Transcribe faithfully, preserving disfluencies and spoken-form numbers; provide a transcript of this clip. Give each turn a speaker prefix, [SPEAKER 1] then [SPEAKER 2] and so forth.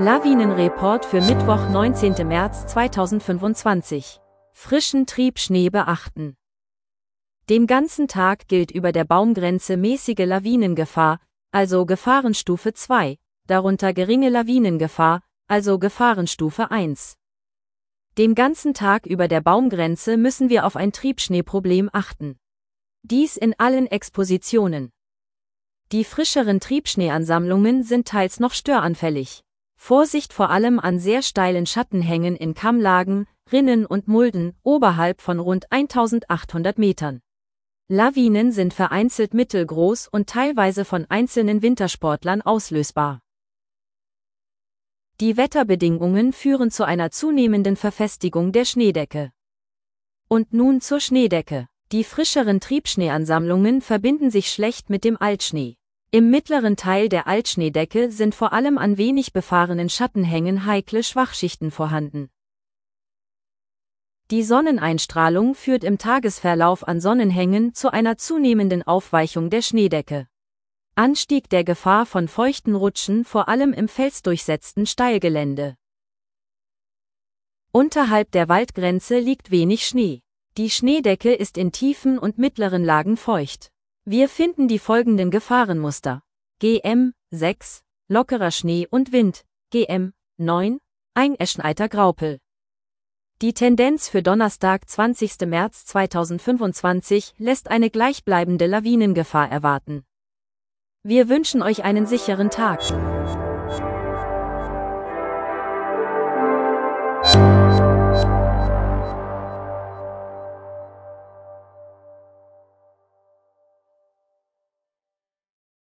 [SPEAKER 1] Lawinenreport für Mittwoch, neunzehnten März zweitausendfünfundzwanzig. Frischen Triebschnee beachten. Den ganzen Tag gilt über der Baumgrenze mäßige Lawinengefahr, also Gefahrenstufe zwei, darunter geringe Lawinengefahr, also Gefahrenstufe eins. Den ganzen Tag über der Baumgrenze müssen wir auf ein Triebschneeproblem achten. Dies in allen Expositionen. Die frischeren Triebschneeansammlungen sind teils noch störanfällig. Vorsicht vor allem an sehr steilen Schattenhängen in Kammlagen, Rinnen und Mulden oberhalb von rund eintausendachthundert Metern. Lawinen sind vereinzelt mittelgroß und teilweise von einzelnen Wintersportlern auslösbar. Die Wetterbedingungen führen zu einer zunehmenden Verfestigung der Schneedecke. Und nun zur Schneedecke. Die frischeren Triebschneeansammlungen verbinden sich schlecht mit dem Altschnee. Im mittleren Teil der Altschneedecke sind vor allem an wenig befahrenen Schattenhängen heikle Schwachschichten vorhanden. Die Sonneneinstrahlung führt im Tagesverlauf an Sonnenhängen zu einer zunehmenden Aufweichung der Schneedecke. Anstieg der Gefahr von feuchten Rutschen vor allem im felsdurchsetzten Steilgelände. Unterhalb der Waldgrenze liegt wenig Schnee. Die Schneedecke ist in tiefen und mittleren Lagen feucht. Wir finden die folgenden Gefahrenmuster. G M sechs, lockerer Schnee und Wind, G M neun, eingeschneiter Graupel. Die Tendenz für Donnerstag, zwanzigsten März zweitausendfünfundzwanzig lässt eine gleichbleibende Lawinengefahr erwarten. Wir wünschen euch einen sicheren Tag.